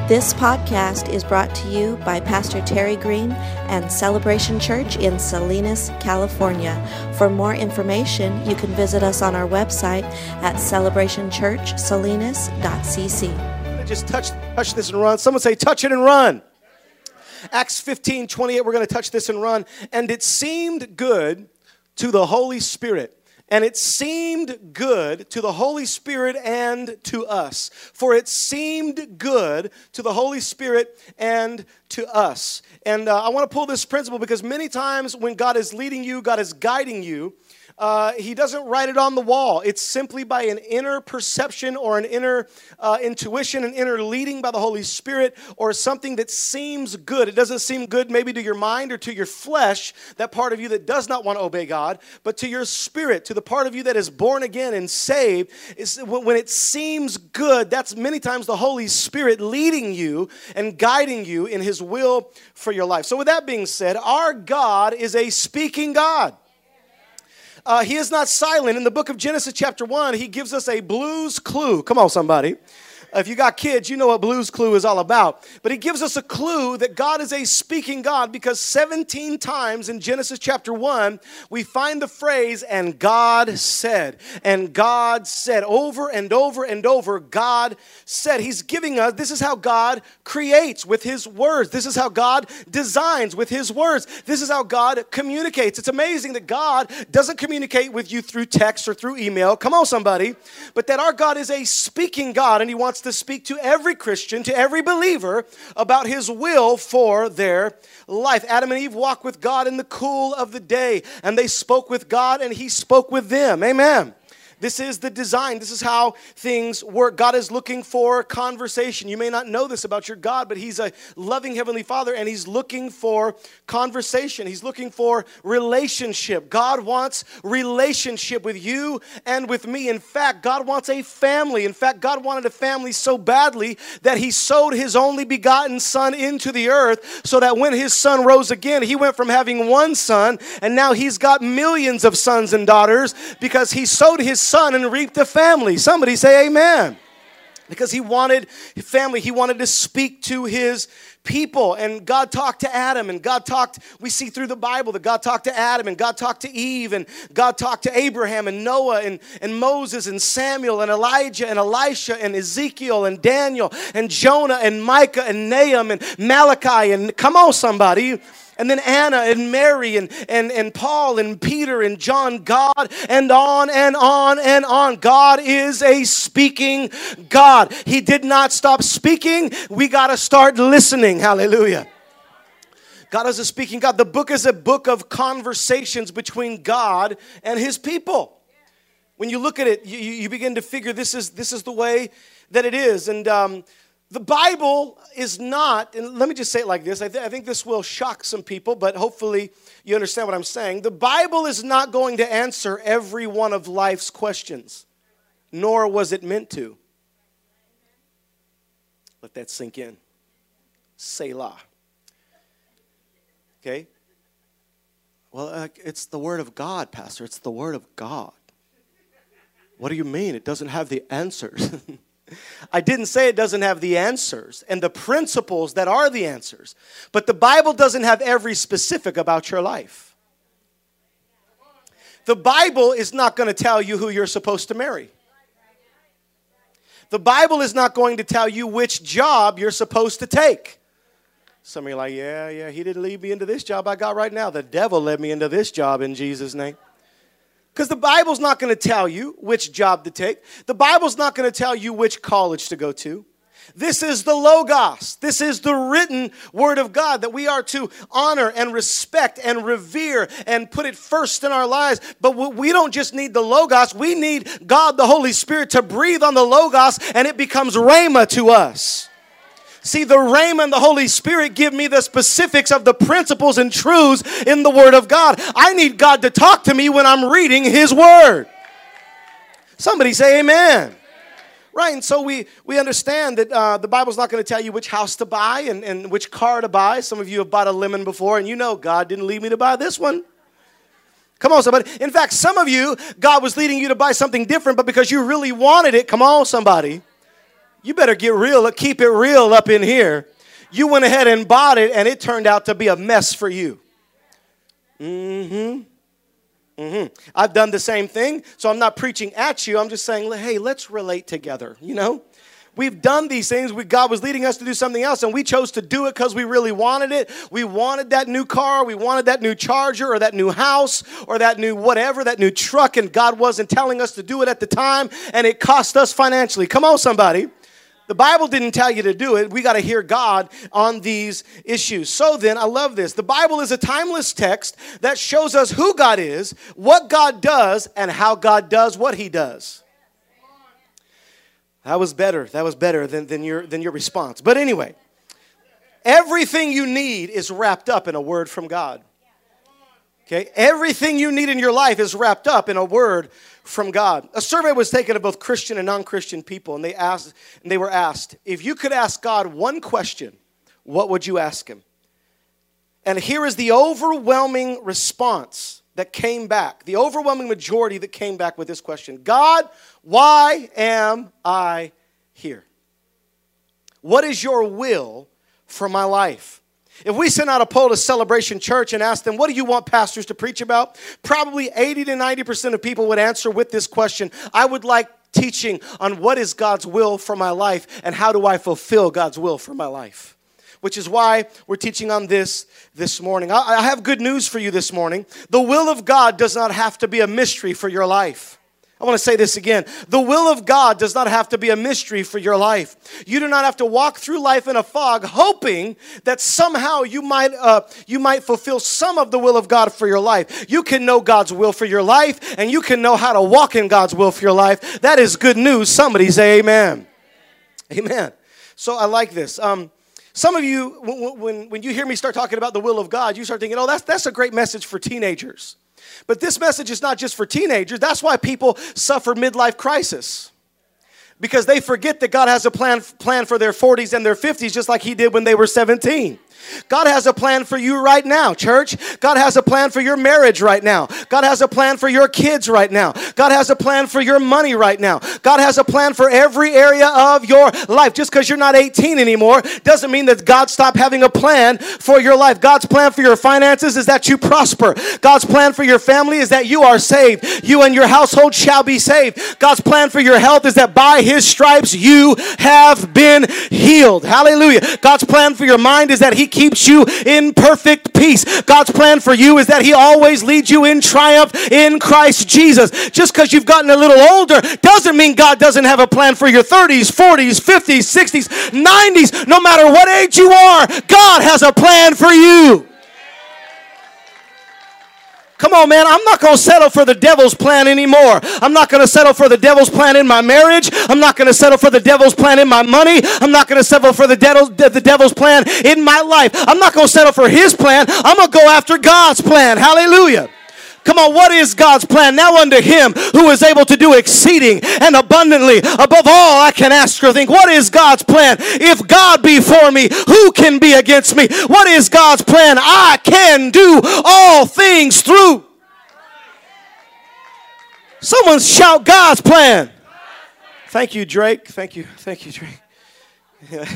This podcast is brought to you by Pastor Terry Green and Celebration Church in Salinas, California. For more information, you can visit us on our website at celebrationchurchsalinas.cc. Just touch this and run. Someone say, touch it and run. Acts 15:28, we're going to touch this and run. And it seemed good to the Holy Spirit. And it seemed good to the Holy Spirit and to us. For it seemed good to the Holy Spirit and to us. And I want to pull this principle because many times when God is leading you, God is guiding you, He doesn't write it on the wall. It's simply by an inner perception or an inner intuition, an inner leading by the Holy Spirit, or something that seems good. It doesn't seem good maybe to your mind or to your flesh, that part of you that does not want to obey God, but to your spirit, to the part of you that is born again and saved. When it seems good, that's many times the Holy Spirit leading you and guiding you in His will for your life. So with that being said, our God is a speaking God. He is not silent. In the book of Genesis chapter 1, He gives us a Blue's Clue. Come on, somebody. If you got kids, you know what Blue's Clue is all about. But He gives us a clue that God is a speaking God because 17 times in Genesis chapter 1, we find the phrase, and God said. And God said. Over and over and over, God said. He's giving us, this is how God creates with His words. This is how God designs with His words. This is how God communicates. It's amazing that God doesn't communicate with you through text or through email. Come on, somebody. But that our God is a speaking God, and He wants to speak to every Christian, to every believer about His will for their life. Adam and Eve walked with God in the cool of the day, and they spoke with God, and He spoke with them. Amen. This is the design. This is how things work. God is looking for conversation. You may not know this about your God, but He's a loving Heavenly Father, and He's looking for conversation. He's looking for relationship. God wants relationship with you and with me. In fact, God wants a family. In fact, God wanted a family so badly that He sowed His only begotten Son into the earth so that when His Son rose again, He went from having one son, and now He's got millions of sons and daughters because He sowed His Son and reaped a family. Somebody say amen. Because He wanted family. He wanted to speak to His people. And God talked to Adam, and God talked, we see through the Bible that God talked to Adam, and God talked to Eve, and God talked to Abraham and Noah and Moses and Samuel and Elijah and Elisha and Ezekiel and Daniel and Jonah and Micah and Nahum and Malachi and come on somebody. And then Anna and Mary and Paul and Peter and John, God, and on and on and on. God is a speaking God. He did not stop speaking. We got to start listening. Hallelujah. God is a speaking God. The book is a book of conversations between God and His people. When you look at it, you begin to figure this is the way that it is. And the Bible is not, and let me just say it like this. I think this will shock some people, but hopefully you understand what I'm saying. The Bible is not going to answer every one of life's questions, nor was it meant to. Let that sink in. Selah. Okay? Well, it's the Word of God, Pastor. It's the Word of God. What do you mean? It doesn't have the answers. I didn't say it doesn't have the answers and the principles that are the answers. But the Bible doesn't have every specific about your life. The Bible is not going to tell you who you're supposed to marry. The Bible is not going to tell you which job you're supposed to take. Some of you are like, yeah, He didn't lead me into this job I got right now. The devil led me into this job in Jesus' name. Because the Bible's not going to tell you which job to take. The Bible's not going to tell you which college to go to. This is the Logos. This is the written Word of God that we are to honor and respect and revere and put it first in our lives. But we don't just need the Logos. We need God, the Holy Spirit, to breathe on the Logos, and it becomes Rhema to us. See, the Rhema and the Holy Spirit give me the specifics of the principles and truths in the Word of God. I need God to talk to me when I'm reading His Word. Somebody say amen. Right, and so we understand that the Bible's not going to tell you which house to buy and which car to buy. Some of you have bought a lemon before, and you know God didn't lead me to buy this one. Come on, somebody. In fact, some of you, God was leading you to buy something different, but because you really wanted it, come on, somebody. You better get real, keep it real up in here. You went ahead and bought it, and it turned out to be a mess for you. I've done the same thing, so I'm not preaching at you. I'm just saying, hey, let's relate together, you know? We've done these things. God was leading us to do something else, and we chose to do it because we really wanted it. We wanted that new car. We wanted that new charger or that new house or that new whatever, that new truck, and God wasn't telling us to do it at the time, and it cost us financially. Come on, somebody. The Bible didn't tell you to do it. We got to hear God on these issues. So then, I love this. The Bible is a timeless text that shows us who God is, what God does, and how God does what he does. That was better. That was better than your response. But anyway, everything you need is wrapped up in a word from God. Okay? Everything you need in your life is wrapped up in a word from God. A survey was taken of both Christian and non-Christian people, and they were asked, if you could ask God one question, what would you ask him? And here is the overwhelming response that came back, the overwhelming majority that came back with this question. God, why am I here? What is your will for my life? If we sent out a poll to Celebration Church and asked them, what do you want pastors to preach about? Probably 80 to 90% of people would answer with this question. I would like teaching on what is God's will for my life and how do I fulfill God's will for my life. Which is why we're teaching on this morning. I have good news for you this morning. The will of God does not have to be a mystery for your life. I want to say this again. The will of God does not have to be a mystery for your life. You do not have to walk through life in a fog hoping that somehow you might fulfill some of the will of God for your life. You can know God's will for your life, and you can know how to walk in God's will for your life. That is good news. Somebody say amen. Amen. So I like this. Some of you, when you hear me start talking about the will of God, you start thinking, oh, that's a great message for teenagers. But this message is not just for teenagers. That's why people suffer midlife crisis. Because they forget that God has a plan for their 40s and their 50s, just like he did when they were 17. God has a plan for you right now, church. God has a plan for your marriage right now. God has a plan for your kids right now. God has a plan for your money right now. God has a plan for every area of your life. Just because you're not 18 anymore doesn't mean that God stopped having a plan for your life. God's plan for your finances is that you prosper. God's plan for your family is that you are saved. You and your household shall be saved. God's plan for your health is that by his stripes you have been healed. Hallelujah. God's plan for your mind is that he keeps you in perfect peace. God's plan for you is that he always leads you in triumph in Christ Jesus. Just because you've gotten a little older doesn't mean God doesn't have a plan for your 30s, 40s, 50s, 60s, 90s. No matter what age you are, God has a plan for you. Come on, man. I'm not going to settle for the devil's plan anymore. I'm not going to settle for the devil's plan in my marriage. I'm not going to settle for the devil's plan in my money. I'm not going to settle for the devil's plan in my life. I'm not going to settle for his plan. I'm going to go after God's plan. Hallelujah. Come on, what is God's plan? Now unto him who is able to do exceeding and abundantly above all I can ask or think. What is God's plan? If God be for me, who can be against me? What is God's plan? I can do all things through. Someone shout God's plan. Thank you, Drake. Thank you, Drake. Yeah.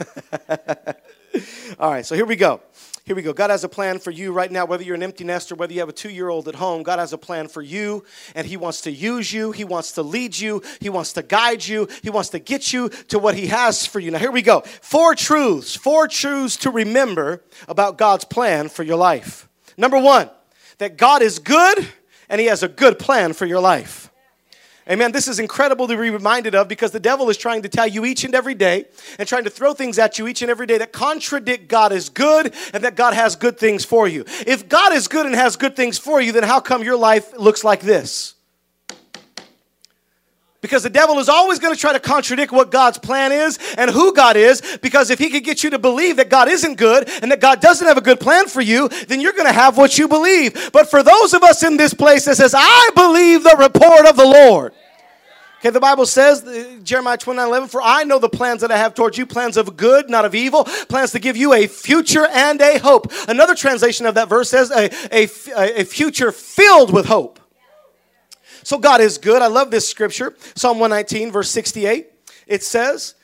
All right, so here we go. Here we go. God has a plan for you right now, whether you're an empty nester, whether you have a 2-year-old at home. God has a plan for you, and he wants to use you. He wants to lead you. He wants to guide you. He wants to get you to what he has for you. Now, here we go. 4 truths to remember about God's plan for your life. Number 1, that God is good, and he has a good plan for your life. Amen. This is incredible to be reminded of because the devil is trying to tell you each and every day and trying to throw things at you each and every day that contradict God is good and that God has good things for you. If God is good and has good things for you, then how come your life looks like this? Because the devil is always going to try to contradict what God's plan is and who God is, because if he could get you to believe that God isn't good and that God doesn't have a good plan for you, then you're going to have what you believe. But for those of us in this place that says, I believe the report of the Lord. Okay, the Bible says, Jeremiah 29:11, for I know the plans that I have towards you, plans of good, not of evil, plans to give you a future and a hope. Another translation of that verse says a future filled with hope. So God is good. I love this scripture. Psalm 119, verse 68. It says,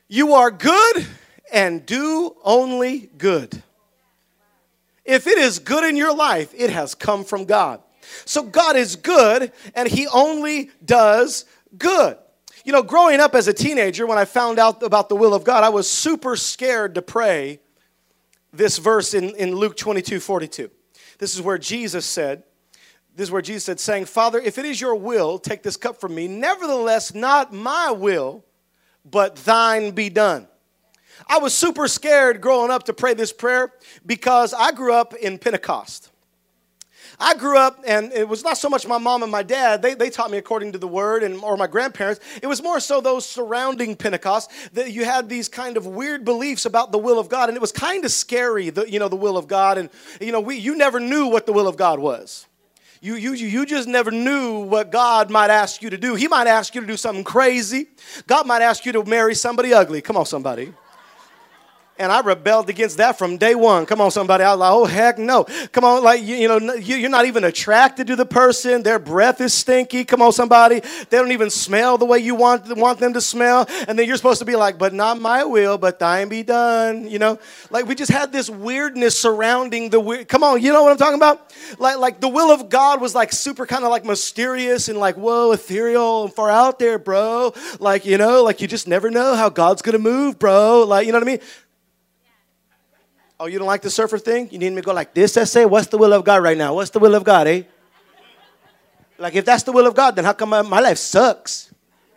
You are good and do only good. If it is good in your life, it has come from God. So God is good, and he only does good. You know, growing up as a teenager, when I found out about the will of God, I was super scared to pray this verse in Luke 22:42. This is where Jesus said, saying, Father, if it is your will, take this cup from me. Nevertheless, not my will, but thine be done. I was super scared growing up to pray this prayer because I grew up in Pentecost. I grew up, and it was not so much my mom and my dad. They taught me according to the word, or my grandparents. It was more so those surrounding Pentecost that you had these kind of weird beliefs about the will of God, and it was kind of scary, the will of God. And, you never knew what the will of God was. You just never knew what God might ask you to do. He might ask you to do something crazy. God might ask you to marry somebody ugly. Come on, somebody. And I rebelled against that from day one. Come on, somebody. I was like, oh, heck no. Come on, like, you're not even attracted to the person. Their breath is stinky. Come on, somebody. They don't even smell the way you want them to smell. And then you're supposed to be like, but not my will, but thine be done. Like we just had this weirdness surrounding the weird. Come on, you know what I'm talking about? Like the will of God was like super kind of like mysterious and like, whoa, ethereal and far out there, bro. Like, like you just never know how God's going to move, bro. Like, you know what I mean? Oh, you don't like the surfer thing? You need me to go like this, essay? What's the will of God right now? What's the will of God, eh? Like, if that's the will of God, then how come my life sucks?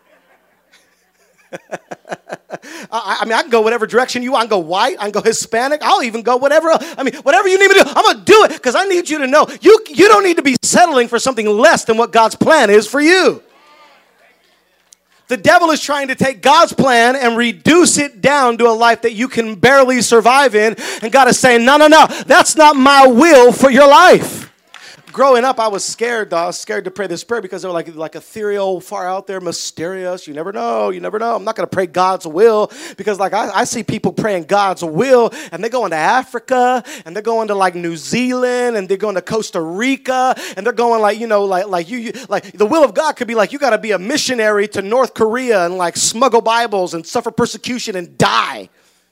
I can go whatever direction you want. I can go white. I can go Hispanic. I'll even go whatever. Whatever you need me to do, I'm going to do it because I need you to know you don't need to be settling for something less than what God's plan is for you. The devil is trying to take God's plan and reduce it down to a life that you can barely survive in. And God is saying, no, that's not my will for your life. Growing up, I was scared, though. I was scared to pray this prayer because they were like ethereal, far out there, mysterious. You never know. I'm not going to pray God's will because like I see people praying God's will and they're going to Africa and they're going to like New Zealand and they're going to Costa Rica and they're going like the will of God could be like you got to be a missionary to North Korea and like smuggle Bibles and suffer persecution and die.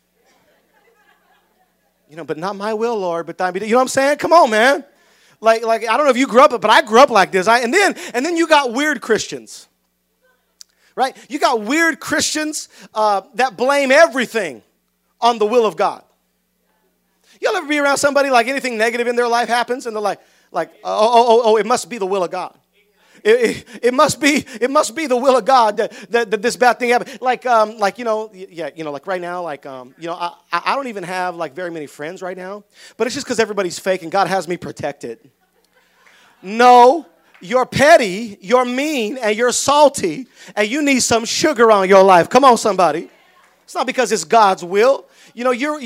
But not my will, Lord, but thine be done. You know what I'm saying? Come on, man. Like I don't know if you grew up, but I grew up like this. And then you got weird Christians, right? You got weird Christians that blame everything on the will of God. You'll ever be around somebody like anything negative in their life happens, and they're like, it must be the will of God. It must be the will of God that this bad thing happened. Like right now, I don't even have like very many friends right now, but it's just because everybody's fake and God has me protected. No, you're petty, you're mean, and you're salty, and you need some sugar on your life. Come on, somebody. It's not because it's God's will. You're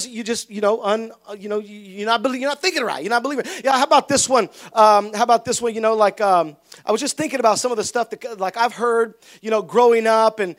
not thinking right. You're not believing. Yeah, how about this one? I was just thinking about some of the stuff that like I've heard, growing up and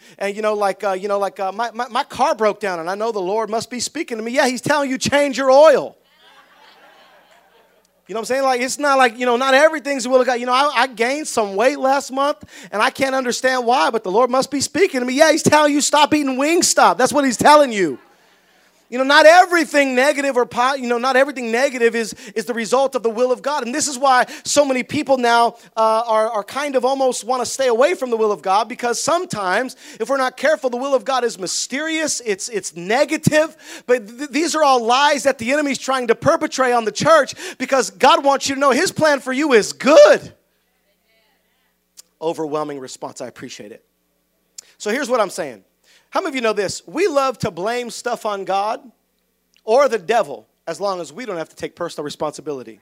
my car broke down and I know the Lord must be speaking to me. Yeah, he's telling you change your oil. You know what I'm saying? Like, it's not like, not everything's the will of God. I gained some weight last month, and I can't understand why, but the Lord must be speaking to me. Yeah, he's telling you stop eating Wingstop. That's what he's telling you. Not everything negative not everything negative is the result of the will of God. And this is why so many people now are kind of almost want to stay away from the will of God, because sometimes, if we're not careful, the will of God is mysterious, it's negative. But these are all lies that the enemy's trying to perpetrate on the church, because God wants you to know his plan for you is good. Overwhelming response. I appreciate it. So here's what I'm saying. How many of you know this? We love to blame stuff on God or the devil as long as we don't have to take personal responsibility.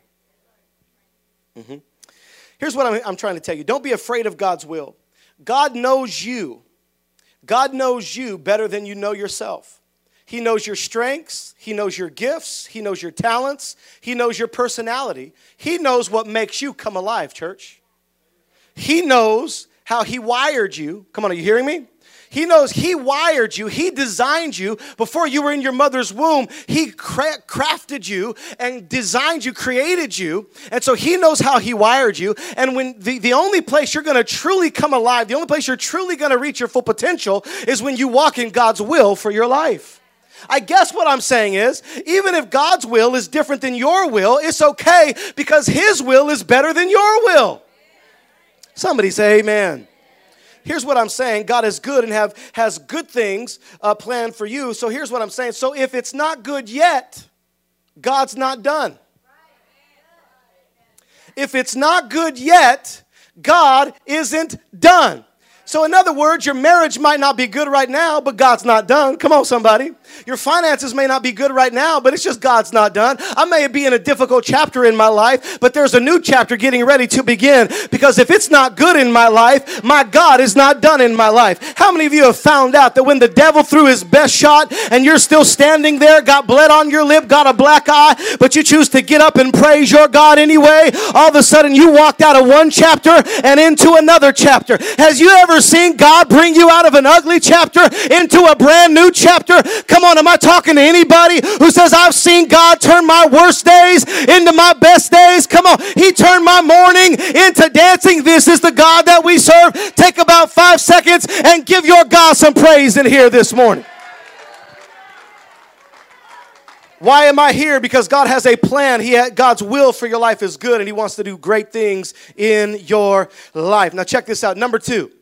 Here's what I'm trying to tell you. Don't be afraid of God's will. God knows you. God knows you better than you know yourself. He knows your strengths. He knows your gifts. He knows your talents. He knows your personality. He knows what makes you come alive, church. He knows how he wired you. Come on, are you hearing me? He knows he wired you. He designed you before you were in your mother's womb. He crafted you and designed you, created you. And so he knows how he wired you. And when the only place you're going to truly come alive, the only place you're truly going to reach your full potential is when you walk in God's will for your life. I guess what I'm saying is, even if God's will is different than your will, it's okay because his will is better than your will. Somebody say amen. Here's what I'm saying. God is good and has good things planned for you. So here's what I'm saying. So if it's not good yet, God's not done. If it's not good yet, God isn't done. So in other words, your marriage might not be good right now, but God's not done. Come on, somebody. Your finances may not be good right now, but it's just God's not done. I may be in a difficult chapter in my life, but there's a new chapter getting ready to begin. Because if it's not good in my life, my God is not done in my life. How many of you have found out that when the devil threw his best shot and you're still standing there, got blood on your lip, got a black eye, but you choose to get up and praise your God anyway, all of a sudden you walked out of one chapter and into another chapter. Has you ever seen God bring you out of an ugly chapter into a brand new chapter? Come on, am I talking to anybody who says, I've seen God turn my worst days into my best days? Come on, he turned my mourning into dancing. This is the God that we serve. Take about 5 seconds and give your God some praise in here this morning. Why am I here? Because God has a plan. God's will for your life is good, and he wants to do great things in your life. Now check this out. Number two,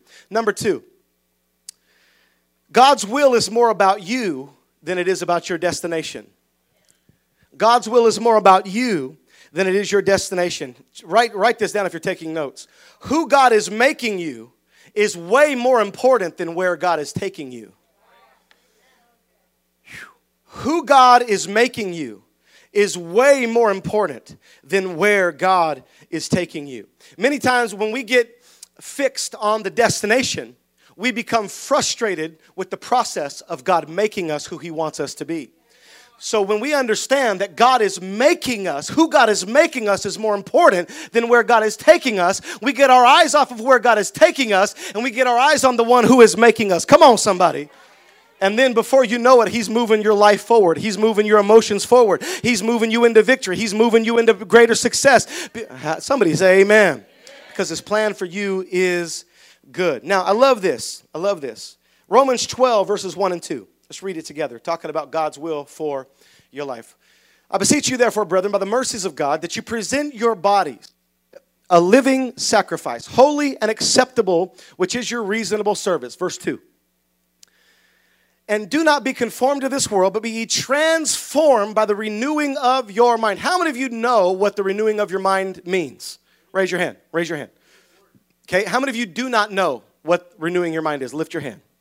God's will is more about you than it is about your destination. God's will is more about you than it is your destination. Write this down if you're taking notes. Who God is making you is way more important than where God is taking you. Who God is making you is way more important than where God is taking you. Many times when we get fixed on the destination, we become frustrated with the process of God making us who he wants us to be. So when we understand that God is making us, who God is making us is more important than where God is taking us, we get our eyes off of where God is taking us and we get our eyes on the one who is making us. Come on, somebody. And then before you know it, he's moving your life forward. He's moving your emotions forward. He's moving you into victory. He's moving you into greater success. Somebody say amen. Because his plan for you is good. Now, I love this. Romans 12, verses 1 and 2. Let's read it together, talking about God's will for your life. I beseech you, therefore, brethren, by the mercies of God, that you present your bodies a living sacrifice, holy and acceptable, which is your reasonable service. Verse 2. And do not be conformed to this world, but be ye transformed by the renewing of your mind. How many of you know what the renewing of your mind means? Raise your hand. Okay, how many of you do not know what renewing your mind is? Lift your hand.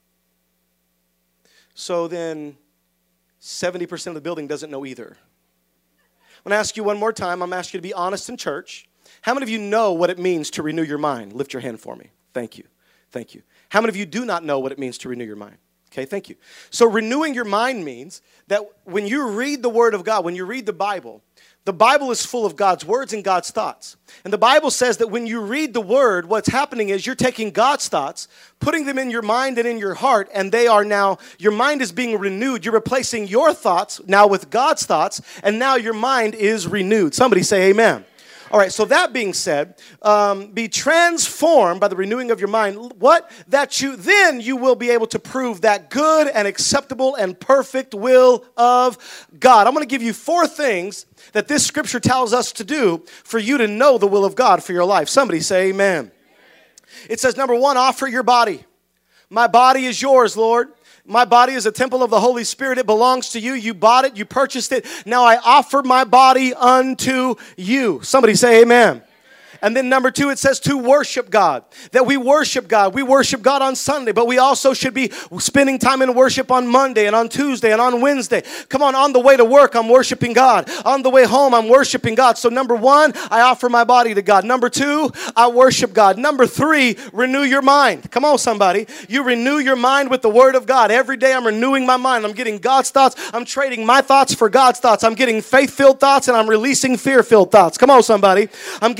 So then 70% of the building doesn't know either. I'm going to ask you one more time. I'm going to ask you to be honest in church. How many of you know what it means to renew your mind? Lift your hand for me. Thank you. How many of you do not know what it means to renew your mind? Okay, thank you. So renewing your mind means that when you read the Word of God, when you read the Bible is full of God's words and God's thoughts. And the Bible says that when you read the Word, what's happening is you're taking God's thoughts, putting them in your mind and in your heart, and they are now, your mind is being renewed. You're replacing your thoughts now with God's thoughts, and now your mind is renewed. Somebody say amen. All right, so that being said, be transformed by the renewing of your mind. Then you will be able to prove that good and acceptable and perfect will of God. I'm going to give you 4 things that this scripture tells us to do for you to know the will of God for your life. Somebody say amen. It says, number 1, offer your body. My body is yours, Lord. My body is a temple of the Holy Spirit. It belongs to you. You bought it. You purchased it. Now I offer my body unto you. Somebody say amen. And then number 2, it says to worship God. That we worship God. We worship God on Sunday, but we also should be spending time in worship on Monday and on Tuesday and on Wednesday. Come on the way to work, I'm worshiping God. On the way home, I'm worshiping God. So number 1, I offer my body to God. Number 2, I worship God. Number 3, renew your mind. Come on, somebody. You renew your mind with the Word of God. Every day I'm renewing my mind. I'm getting God's thoughts. I'm trading my thoughts for God's thoughts. I'm getting faith-filled thoughts and I'm releasing fear-filled thoughts. Come on, somebody. I'm getting healing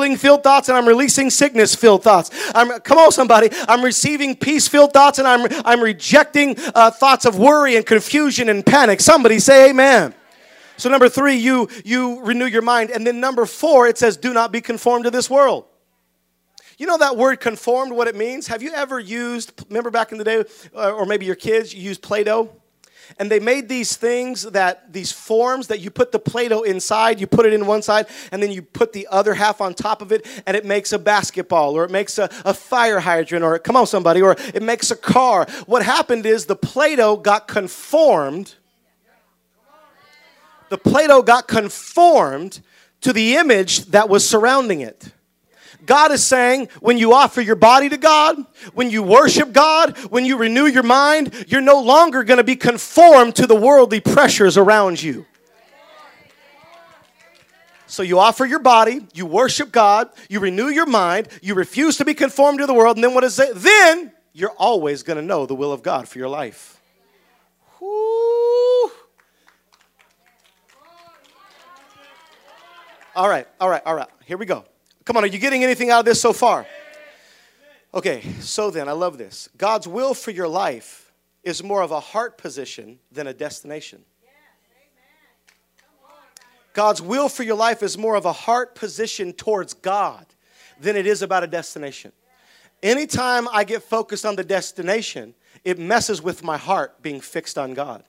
healing-filled thoughts, and I'm releasing sickness-filled thoughts. Come on, somebody. I'm receiving peace-filled thoughts, and I'm rejecting thoughts of worry and confusion and panic. Somebody say amen. So number 3, you renew your mind. And then number 4, it says, do not be conformed to this world. You know that word conformed, what it means? Have you ever used, remember back in the day, or maybe your kids, you used Play-Doh? And they made these things, these forms that you put the Play-Doh inside, you put it in one side, and then you put the other half on top of it, and it makes a basketball, or it makes a fire hydrant, or come on somebody, or it makes a car. What happened is the Play-Doh got conformed. The Play-Doh got conformed to the image that was surrounding it. God is saying, when you offer your body to God, when you worship God, when you renew your mind, you're no longer going to be conformed to the worldly pressures around you. So you offer your body, you worship God, you renew your mind, you refuse to be conformed to the world, and then what does it say? Then you're always going to know the will of God for your life. Woo. All right. Here we go. Come on, are you getting anything out of this so far? Okay, so then, I love this. God's will for your life is more of a heart position than a destination. God's will for your life is more of a heart position towards God than it is about a destination. Anytime I get focused on the destination, it messes with my heart being fixed on God.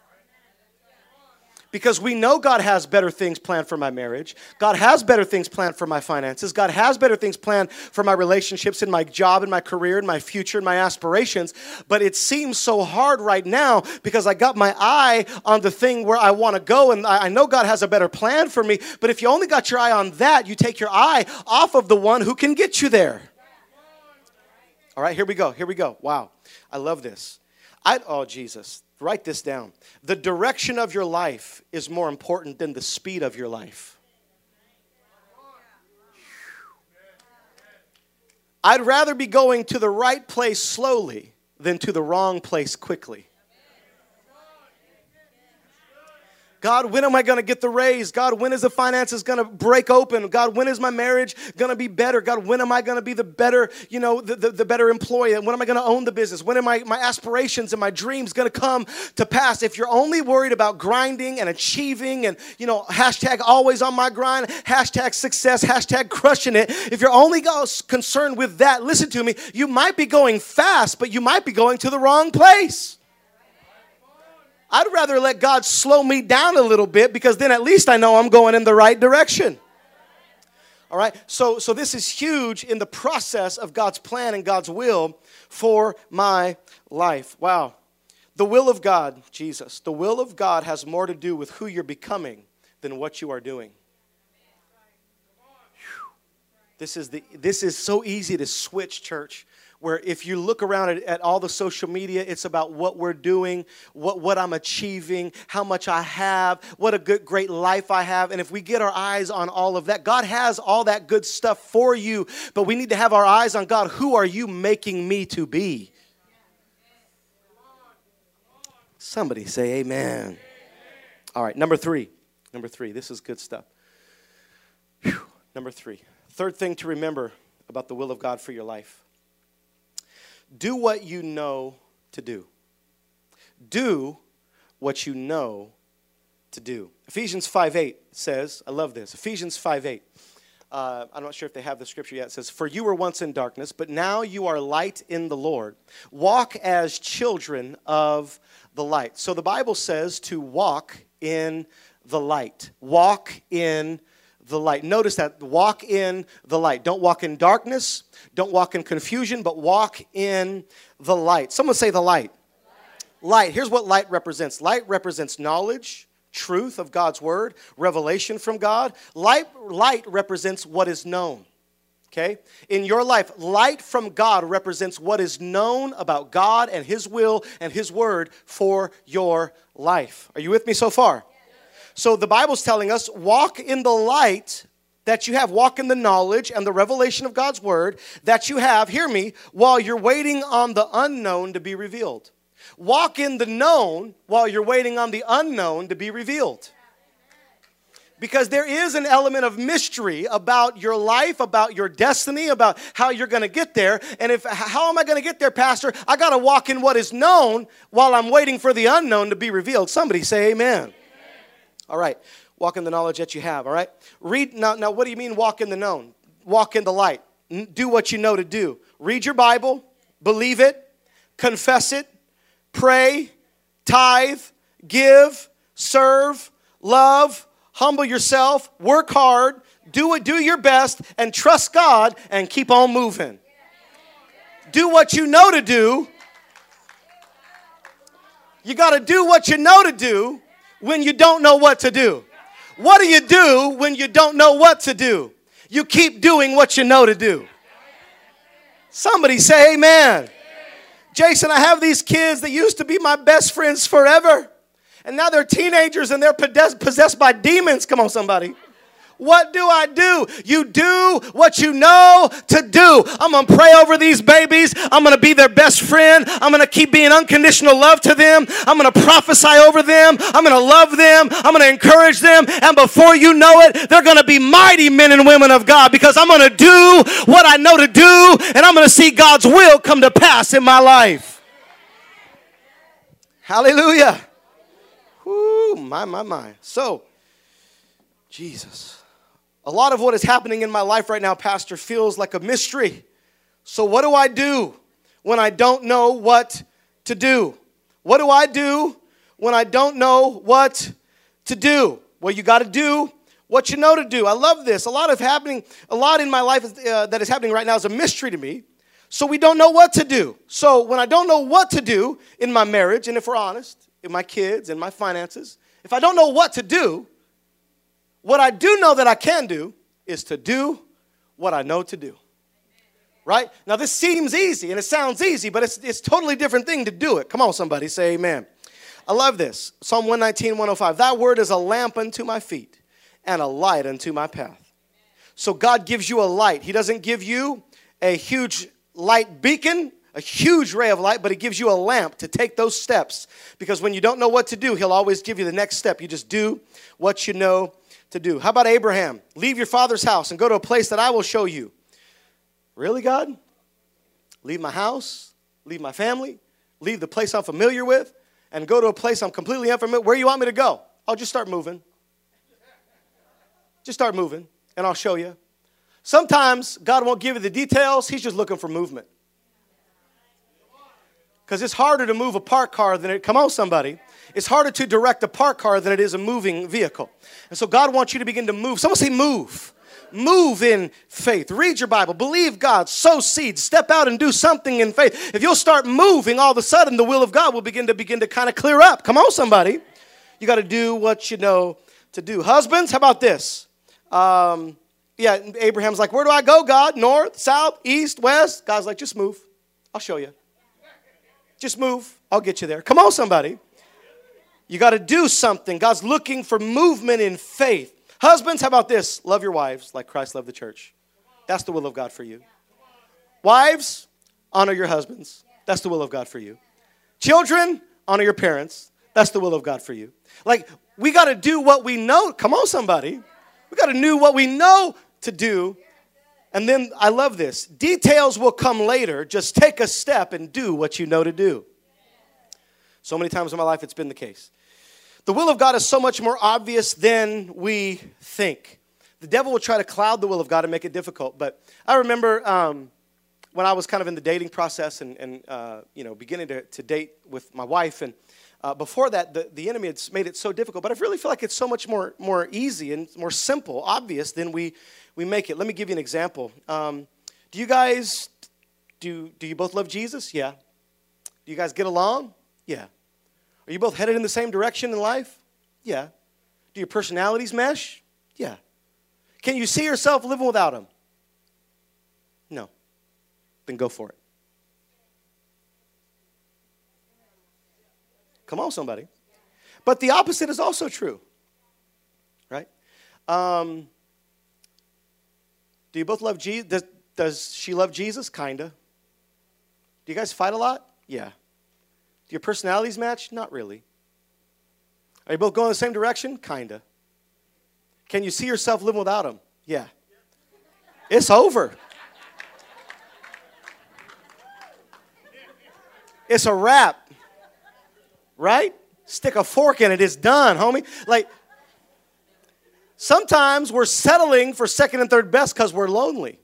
Because we know God has better things planned for my marriage. God has better things planned for my finances. God has better things planned for my relationships and my job and my career and my future and my aspirations. But it seems so hard right now because I got my eye on the thing where I want to go. And I know God has a better plan for me. But if you only got your eye on that, you take your eye off of the one who can get you there. All right, here we go. Wow, I love this. Oh, Jesus. Write this down. The direction of your life is more important than the speed of your life. I'd rather be going to the right place slowly than to the wrong place quickly. God, when am I going to get the raise? God, when is the finances going to break open? God, when is my marriage going to be better? God, when am I going to be the better, the better employee? When am I going to own the business? When am my aspirations and my dreams going to come to pass? If you're only worried about grinding and achieving and, hashtag always on my grind, hashtag success, hashtag crushing it. If you're only concerned with that, listen to me, you might be going fast, but you might be going to the wrong place. I'd rather let God slow me down a little bit because then at least I know I'm going in the right direction. All right? So this is huge in the process of God's plan and God's will for my life. Wow. The will of God, Jesus, the will of God has more to do with who you're becoming than what you are doing. This is so easy to switch, church. Where if you look around at all the social media, it's about what we're doing, what I'm achieving, how much I have, what a great life I have. And if we get our eyes on all of that, God has all that good stuff for you. But we need to have our eyes on God. Who are you making me to be? Somebody say amen. All right, number three. This is good stuff. Whew. Number 3. Third thing to remember about the will of God for your life. Do what you know to do. Do what you know to do. Ephesians 5:8 says, I love this. Ephesians 5:8. I'm not sure if they have the scripture yet. It says, for you were once in darkness, but now you are light in the Lord. Walk as children of the light. So the Bible says to walk in the light. Walk in the light. Notice that. Walk in the light. Don't walk in darkness. Don't walk in confusion, but walk in the light. Someone say the light. Light. Here's what light represents. Light represents knowledge, truth of God's word, revelation from God. Light represents what is known. Okay? In your life, light from God represents what is known about God and His will and His word for your life. Are you with me so far? So the Bible's telling us, walk in the light that you have. Walk in the knowledge and the revelation of God's word that you have, hear me, while you're waiting on the unknown to be revealed. Walk in the known while you're waiting on the unknown to be revealed. Because there is an element of mystery about your life, about your destiny, about how you're going to get there. And how am I going to get there, Pastor? I got to walk in what is known while I'm waiting for the unknown to be revealed. Somebody say amen. Amen. All right. Walk in the knowledge that you have, all right? Read, now what do you mean walk in the known? Walk in the light. Do what you know to do. Read your Bible, believe it, confess it, pray, tithe, give, serve, love, humble yourself, work hard, do your best, and trust God, and keep on moving. Do what you know to do. You got to do what you know to do when you don't know what to do. What do you do when you don't know what to do? You keep doing what you know to do. Somebody say amen. Jason, I have these kids that used to be my best friends forever. And now they're teenagers and they're possessed by demons. Come on, somebody. What do I do? You do what you know to do. I'm going to pray over these babies. I'm going to be their best friend. I'm going to keep being unconditional love to them. I'm going to prophesy over them. I'm going to love them. I'm going to encourage them. And before you know it, they're going to be mighty men and women of God, because I'm going to do what I know to do, and I'm going to see God's will come to pass in my life. Hallelujah. Woo, my. So, Jesus. A lot of what is happening in my life right now, Pastor, feels like a mystery. So what do I do when I don't know what to do? What do I do when I don't know what to do? Well, you got to do what you know to do. I love this. A lot in my life that is happening right now is a mystery to me. So we don't know what to do. So when I don't know what to do in my marriage, and if we're honest, in my kids, in my finances, if I don't know what to do, what I do know that I can do is to do what I know to do. Right? Now, this seems easy, and it sounds easy, but it's a totally different thing to do it. Come on, somebody, say amen. I love this. Psalm 119, 105. Thy word is a lamp unto my feet and a light unto my path. So God gives you a light. He doesn't give you a huge light beacon, a huge ray of light, but he gives you a lamp to take those steps. Because when you don't know what to do, he'll always give you the next step. You just do what you know to do. How about Abraham? Leave your father's house and go to a place that I will show you. Really, God? Leave my house, leave my family, leave the place I'm familiar with, and go to a place I'm completely unfamiliar. Where do you want me to go? I'll just start moving. Just start moving, and I'll show you. Sometimes God won't give you the details. He's just looking for movement. Because it's harder to move a parked car than come on, somebody. It's harder to direct a parked car than it is a moving vehicle. And so God wants you to begin to move. Someone say move. Move in faith. Read your Bible. Believe God. Sow seeds. Step out and do something in faith. If you'll start moving, all of a sudden the will of God will begin to kind of clear up. Come on, somebody. You got to do what you know to do. Husbands, how about this? Abraham's like, where do I go, God? North, south, east, west? God's like, just move. I'll show you. Just move. I'll get you there. Come on, somebody. You got to do something. God's looking for movement in faith. Husbands, how about this? Love your wives like Christ loved the church. That's the will of God for you. Wives, honor your husbands. That's the will of God for you. Children, honor your parents. That's the will of God for you. Like, we got to do what we know. Come on, somebody. We got to do what we know to do. And then, I love this. Details will come later. Just take a step and do what you know to do. So many times in my life, it's been the case. The will of God is so much more obvious than we think. The devil will try to cloud the will of God and make it difficult. But I remember when I was kind of in the dating process and beginning to date with my wife. And before that, the enemy had made it so difficult. But I really feel like it's so much more easy and more simple, obvious than we make it. Let me give you an example. Do you guys, do you both love Jesus? Yeah. Do you guys get along? Yeah. Are you both headed in the same direction in life? Yeah. Do your personalities mesh? Yeah. Can you see yourself living without him? No. Then go for it. Come on, somebody. But the opposite is also true. Right? Do you both love Jesus? Does she love Jesus? Kinda. Do you guys fight a lot? Yeah. Do your personalities match? Not really. Are you both going the same direction? Kinda. Can you see yourself living without them? Yeah. It's over. It's a wrap. Right? Stick a fork in it. It's done, homie. Like, sometimes we're settling for second and third best because we're lonely,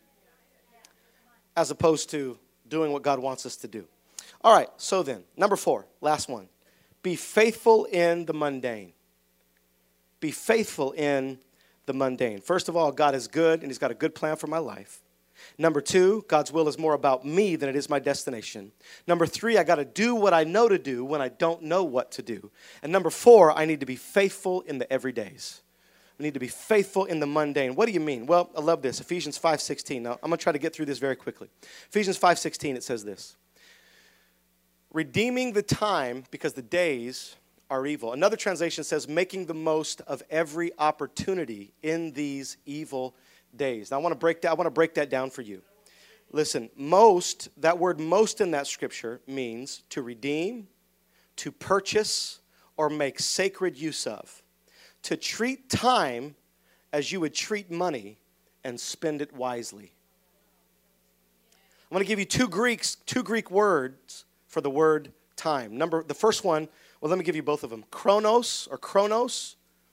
as opposed to doing what God wants us to do. All right, so then, number 4, last one. Be faithful in the mundane. Be faithful in the mundane. First of all, God is good, and he's got a good plan for my life. Number 2, God's will is more about me than it is my destination. Number 3, I got to do what I know to do when I don't know what to do. And number 4, I need to be faithful in the everydays. We need to be faithful in the mundane. What do you mean? Well, I love this. Ephesians 5:16. Now, I'm going to try to get through this very quickly. Ephesians 5:16, it says this. Redeeming the time because the days are evil. Another translation says making the most of every opportunity in these evil days. Now, I want to break that down for you. Listen, most, that word most in that scripture means to redeem, to purchase, or make sacred use of. To treat time as you would treat money and spend it wisely. I'm going to give you two Greek words for the word time. The first one, well, let me give you both of them. Chronos or kairos.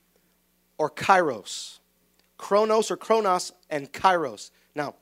Chronos or chronos and kairos. Now,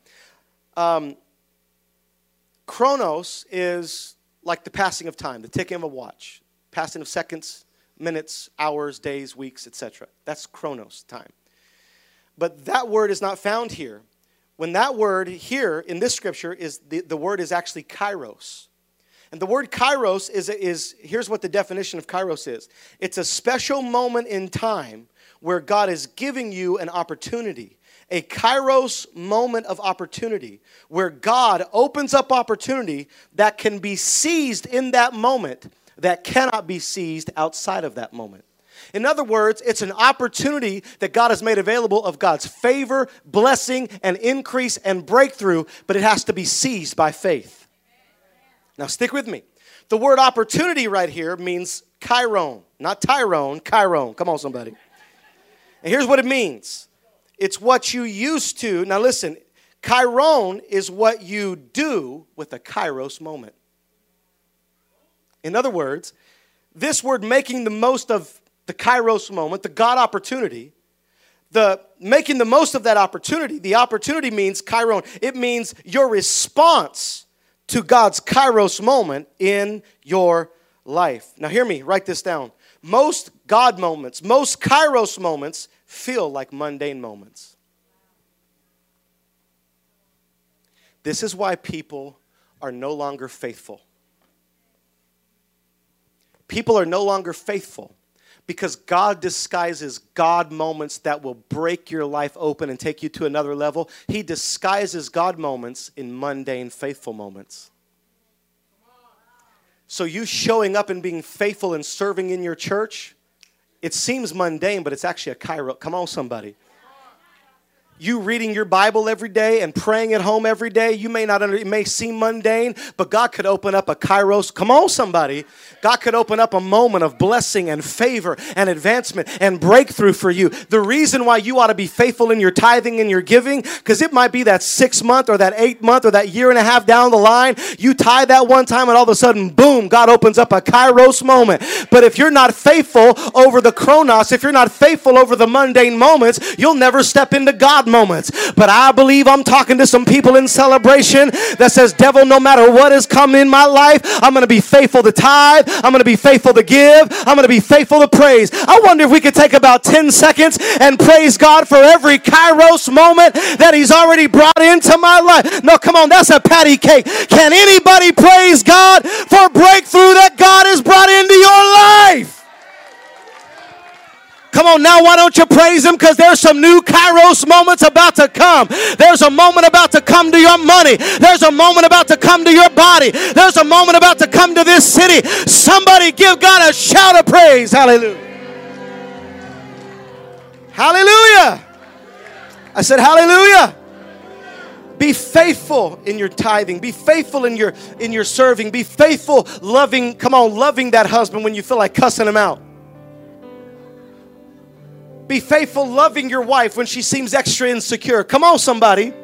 chronos is like the passing of time, the ticking of a watch, passing of seconds, minutes, hours, days, weeks, etc. That's chronos, time. But that word is not found here. When that word here in this scripture is the word is actually kairos. And the word kairos is here's what the definition of kairos is. It's a special moment in time where God is giving you an opportunity. A kairos moment of opportunity where God opens up opportunity that can be seized in that moment that cannot be seized outside of that moment. In other words, it's an opportunity that God has made available of God's favor, blessing, and increase and breakthrough, but it has to be seized by faith. Now stick with me. The word opportunity right here means chiron, not Tyrone, chiron. Come on, somebody. And here's what it means. It's what you used to. Now listen, chiron is what you do with a kairos moment. In other words, this word making the most of the kairos moment, the God opportunity, the making the most of that opportunity, the opportunity means chiron. It means your response to God's kairos moment in your life. Now hear me, write this down. Most God moments, most kairos moments feel like mundane moments. This is why people are no longer faithful. People are no longer faithful because God disguises God moments that will break your life open and take you to another level. He disguises God moments in mundane, faithful moments. So you showing up and being faithful and serving in your church, it seems mundane, but it's actually a kairos. Come on, somebody. You reading your Bible every day and praying at home every day, it may seem mundane, but God could open up a kairos. Come on, somebody. God could open up a moment of blessing and favor and advancement and breakthrough for you. The reason why you ought to be faithful in your tithing and your giving, because it might be that 6 month or that 8 month or that year and a half down the line, you tithe that one time and all of a sudden, boom, God opens up a kairos moment. But if you're not faithful over the chronos, if you're not faithful over the mundane moments, you'll never step into God moments. But I believe I'm talking to some people in celebration that says, devil, no matter what has come in my life, I'm going to be faithful to tithe. I'm going to be faithful to give. I'm going to be faithful to praise. I wonder if we could take about 10 seconds and praise God for every kairos moment that he's already brought into my life. No, come on, that's a patty cake. Can anybody praise God for breakthrough that God has brought into your life? Come on now, why don't you praise him? Because there's some new kairos moments about to come. There's a moment about to come to your money. There's a moment about to come to your body. There's a moment about to come to this city. Somebody give God a shout of praise. Hallelujah. Hallelujah. I said hallelujah. Be faithful in your tithing. Be faithful in your serving. Be faithful loving that husband when you feel like cussing him out. Be faithful loving your wife when she seems extra insecure. Come on, somebody.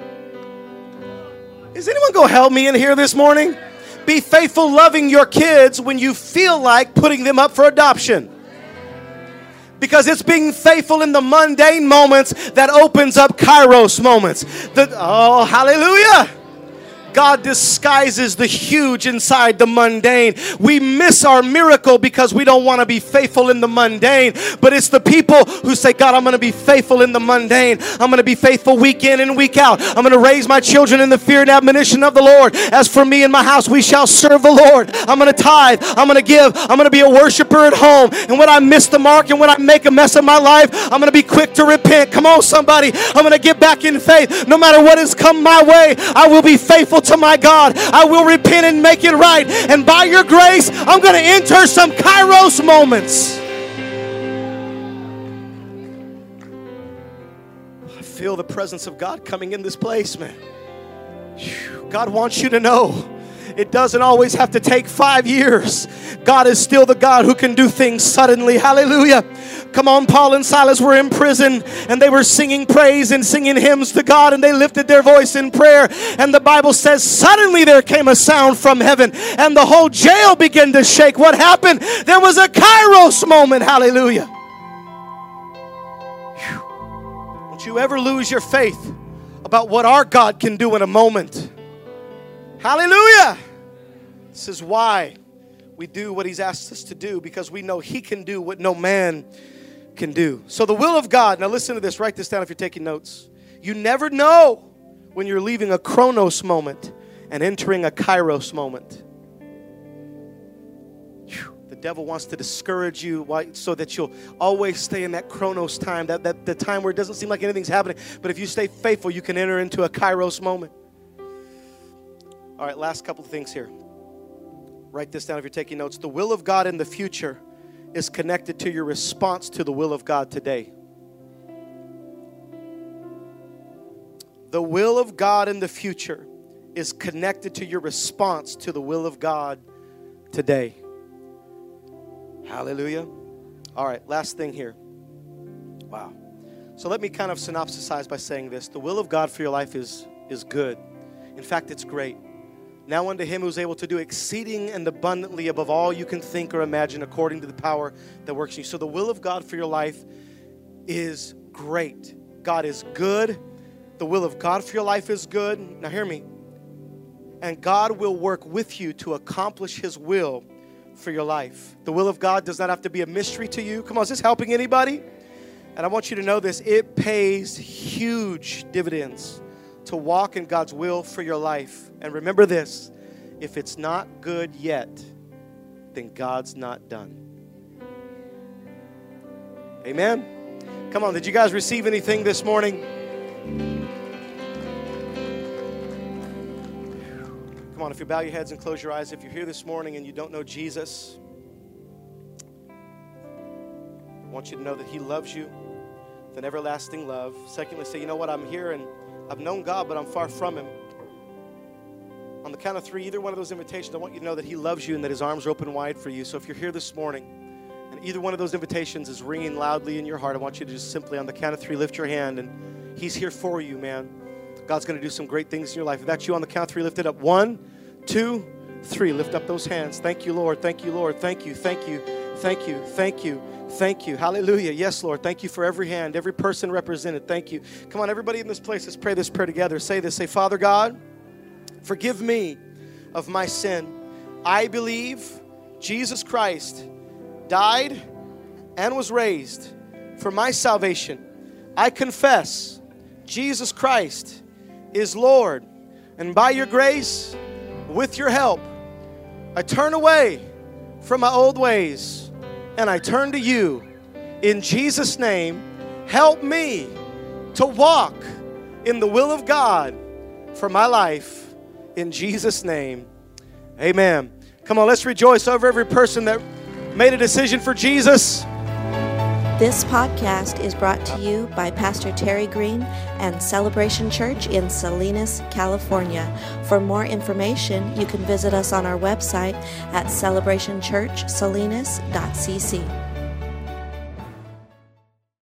Is anyone going to help me in here this morning? Be faithful loving your kids when you feel like putting them up for adoption. Because it's being faithful in the mundane moments that opens up Kairos moments. Oh, hallelujah. God disguises the huge inside the mundane. We miss our miracle because we don't want to be faithful in the mundane. But it's the people who say, God, I'm going to be faithful in the mundane. I'm going to be faithful week in and week out. I'm going to raise my children in the fear and admonition of the Lord. As for me and my house, we shall serve the Lord. I'm going to tithe. I'm going to give. I'm going to be a worshiper at home. And when I miss the mark and when I make a mess of my life, I'm going to be quick to repent. Come on, somebody. I'm going to get back in faith. No matter what has come my way, I will be faithful to my God. I will repent and make it right. And by your grace, I'm going to enter some Kairos moments. I feel the presence of God coming in this place, man. God wants you to know it doesn't always have to take 5 years. God is still the God who can do things suddenly. Hallelujah. Come on, Paul and Silas were in prison and they were singing praise and singing hymns to God, and they lifted their voice in prayer. And the Bible says suddenly there came a sound from heaven and the whole jail began to shake. What happened? There was a Kairos moment. Hallelujah. Don't you ever lose your faith about what our God can do in a moment. Hallelujah. This is why we do what He's asked us to do, because we know He can do what no man can do. So the will of God, now listen to this, write this down if you're taking notes. You never know when you're leaving a Chronos moment and entering a Kairos moment. The devil wants to discourage you so that you'll always stay in that Chronos time, that the time where it doesn't seem like anything's happening. But if you stay faithful, you can enter into a Kairos moment. All right, last couple of things here. Write this down if you're taking notes. The will of God in the future is connected to your response to the will of God today. The will of God in the future is connected to your response to the will of God today. Hallelujah. All right, last thing here. Wow. So let me kind of synopsisize by saying this. The will of God for your life is good. In fact, it's great. Now unto Him who is able to do exceeding and abundantly above all you can think or imagine, according to the power that works in you. So the will of God for your life is great. God is good. The will of God for your life is good. Now hear me. And God will work with you to accomplish His will for your life. The will of God does not have to be a mystery to you. Come on, is this helping anybody? And I want you to know this. It pays huge dividends to walk in God's will for your life. And remember this, if it's not good yet, then God's not done. Amen? Come on, did you guys receive anything this morning? Come on, if you bow your heads and close your eyes, if you're here this morning and you don't know Jesus, I want you to know that He loves you with an everlasting love. Secondly, say, you know what, I'm here and I've known God, but I'm far from Him. On the count of 3, either one of those invitations, I want you to know that He loves you and that His arms are open wide for you. So if you're here this morning and either one of those invitations is ringing loudly in your heart, I want you to just simply, on the count of 3, lift your hand, and He's here for you, man. God's going to do some great things in your life. If that's you, on the count of 3, lift it up. 1, 2, 3. Lift up those hands. Thank you, Lord. Thank you, Lord. Thank you. Thank you. Thank you. Thank you. Thank you. Hallelujah. Yes, Lord. Thank you for every hand, every person represented. Thank you. Come on, everybody in this place, let's pray this prayer together. Say this. Say, Father God, forgive me of my sin. I believe Jesus Christ died and was raised for my salvation. I confess Jesus Christ is Lord. And by your grace, with your help, I turn away from my old ways and I turn to you. In Jesus' name, help me to walk in the will of God for my life. In Jesus' name, amen. Come on, let's rejoice over every person that made a decision for Jesus. This podcast is brought to you by Pastor Terry Green and Celebration Church in Salinas, California. For more information, you can visit us on our website at celebrationchurchsalinas.cc.